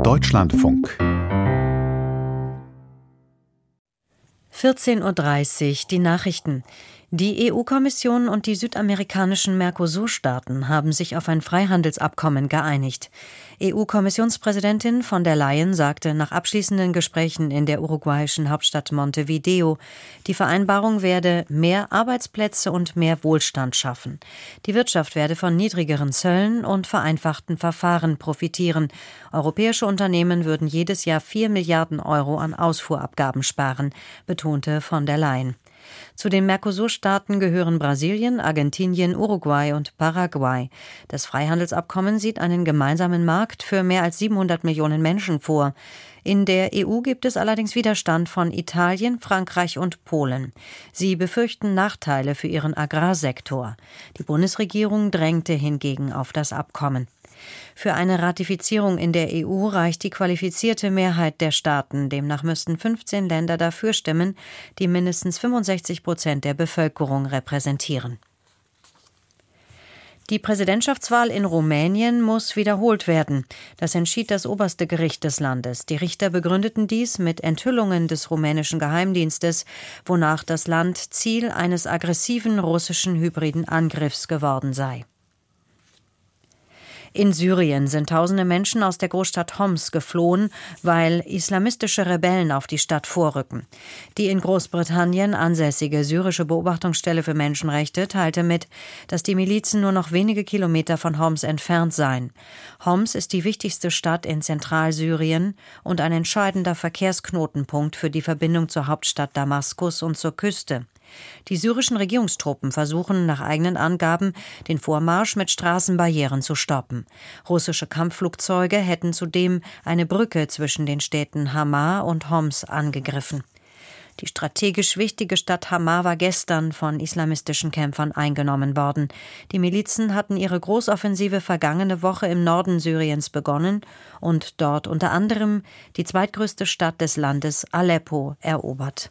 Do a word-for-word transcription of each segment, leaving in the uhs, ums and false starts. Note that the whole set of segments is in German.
Deutschlandfunk. vierzehn Uhr dreißig, die Nachrichten. Die E U-Kommission und die südamerikanischen Mercosur-Staaten haben sich auf ein Freihandelsabkommen geeinigt. E U-Kommissionspräsidentin von der Leyen sagte nach abschließenden Gesprächen in der uruguayischen Hauptstadt Montevideo, die Vereinbarung werde mehr Arbeitsplätze und mehr Wohlstand schaffen. Die Wirtschaft werde von niedrigeren Zöllen und vereinfachten Verfahren profitieren. Europäische Unternehmen würden jedes Jahr vier Milliarden Euro an Ausfuhrabgaben sparen, betonte von der Leyen. Zu den Mercosur-Staaten gehören Brasilien, Argentinien, Uruguay und Paraguay. Das Freihandelsabkommen sieht einen gemeinsamen Markt für mehr als siebenhundert Millionen Menschen vor. In der E U gibt es allerdings Widerstand von Italien, Frankreich und Polen. Sie befürchten Nachteile für ihren Agrarsektor. Die Bundesregierung drängte hingegen auf das Abkommen. Für eine Ratifizierung in der E U reicht die qualifizierte Mehrheit der Staaten. Demnach müssten fünfzehn Länder dafür stimmen, die mindestens fünfundsechzig Prozent der Bevölkerung repräsentieren. Die Präsidentschaftswahl in Rumänien muss wiederholt werden. Das entschied das oberste Gericht des Landes. Die Richter begründeten dies mit Enthüllungen des rumänischen Geheimdienstes, wonach das Land Ziel eines aggressiven russischen hybriden Angriffs geworden sei. In Syrien sind tausende Menschen aus der Großstadt Homs geflohen, weil islamistische Rebellen auf die Stadt vorrücken. Die in Großbritannien ansässige syrische Beobachtungsstelle für Menschenrechte teilte mit, dass die Milizen nur noch wenige Kilometer von Homs entfernt seien. Homs ist die wichtigste Stadt in Zentralsyrien und ein entscheidender Verkehrsknotenpunkt für die Verbindung zur Hauptstadt Damaskus und zur Küste. Die syrischen Regierungstruppen versuchen nach eigenen Angaben, den Vormarsch mit Straßenbarrieren zu stoppen. Russische Kampfflugzeuge hätten zudem eine Brücke zwischen den Städten Hama und Homs angegriffen. Die strategisch wichtige Stadt Hama war gestern von islamistischen Kämpfern eingenommen worden. Die Milizen hatten ihre Großoffensive vergangene Woche im Norden Syriens begonnen und dort unter anderem die zweitgrößte Stadt des Landes, Aleppo, erobert.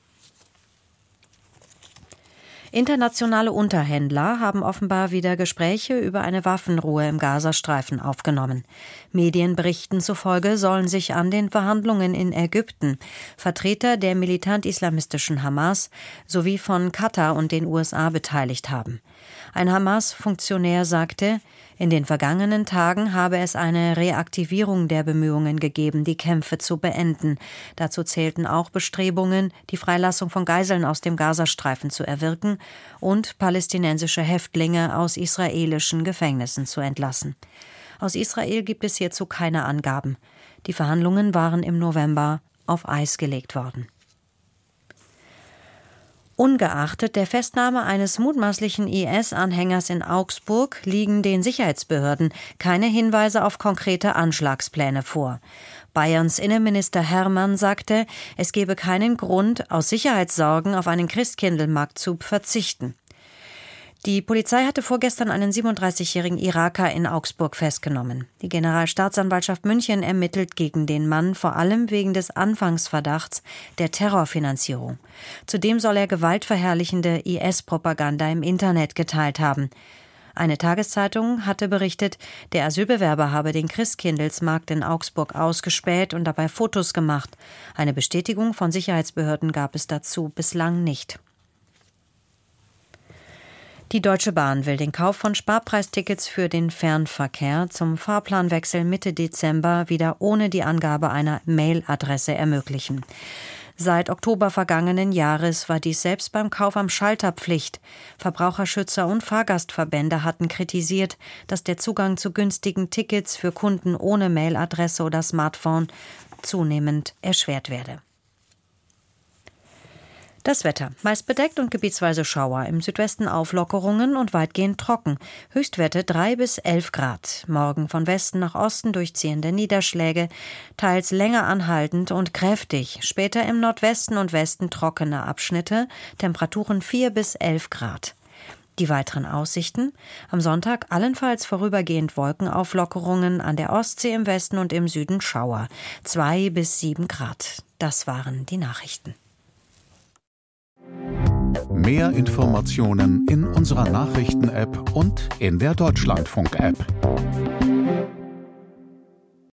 Internationale Unterhändler haben offenbar wieder Gespräche über eine Waffenruhe im Gazastreifen aufgenommen. Medienberichten zufolge sollen sich an den Verhandlungen in Ägypten Vertreter der militant-islamistischen Hamas sowie von Katar und den U S A beteiligt haben. Ein Hamas-Funktionär sagte, in den vergangenen Tagen habe es eine Reaktivierung der Bemühungen gegeben, die Kämpfe zu beenden. Dazu zählten auch Bestrebungen, die Freilassung von Geiseln aus dem Gazastreifen zu erwirken und palästinensische Häftlinge aus israelischen Gefängnissen zu entlassen. Aus Israel gibt es hierzu keine Angaben. Die Verhandlungen waren im November auf Eis gelegt worden. Ungeachtet der Festnahme eines mutmaßlichen I S-Anhängers in Augsburg liegen den Sicherheitsbehörden keine Hinweise auf konkrete Anschlagspläne vor. Bayerns Innenminister Hermann sagte, es gebe keinen Grund, aus Sicherheitssorgen auf einen Christkindlmarkt zu verzichten. Die Polizei hatte vorgestern einen siebenunddreißigjährigen Iraker in Augsburg festgenommen. Die Generalstaatsanwaltschaft München ermittelt gegen den Mann vor allem wegen des Anfangsverdachts der Terrorfinanzierung. Zudem soll er gewaltverherrlichende I S-Propaganda im Internet geteilt haben. Eine Tageszeitung hatte berichtet, der Asylbewerber habe den Christkindlesmarkt in Augsburg ausgespäht und dabei Fotos gemacht. Eine Bestätigung von Sicherheitsbehörden gab es dazu bislang nicht. Die Deutsche Bahn will den Kauf von Sparpreistickets für den Fernverkehr zum Fahrplanwechsel Mitte Dezember wieder ohne die Angabe einer Mailadresse ermöglichen. Seit Oktober vergangenen Jahres war dies selbst beim Kauf am Schalter Pflicht. Verbraucherschützer und Fahrgastverbände hatten kritisiert, dass der Zugang zu günstigen Tickets für Kunden ohne Mailadresse oder Smartphone zunehmend erschwert werde. Das Wetter. Meist bedeckt und gebietsweise Schauer. Im Südwesten Auflockerungen und weitgehend trocken. Höchstwerte drei bis elf Grad. Morgen von Westen nach Osten durchziehende Niederschläge, teils länger anhaltend und kräftig. Später im Nordwesten und Westen trockene Abschnitte. Temperaturen vier bis elf Grad. Die weiteren Aussichten. Am Sonntag allenfalls vorübergehend Wolkenauflockerungen, an der Ostsee im Westen und im Süden Schauer. zwei bis sieben Grad. Das waren die Nachrichten. Mehr Informationen in unserer Nachrichten-App und in der Deutschlandfunk-App.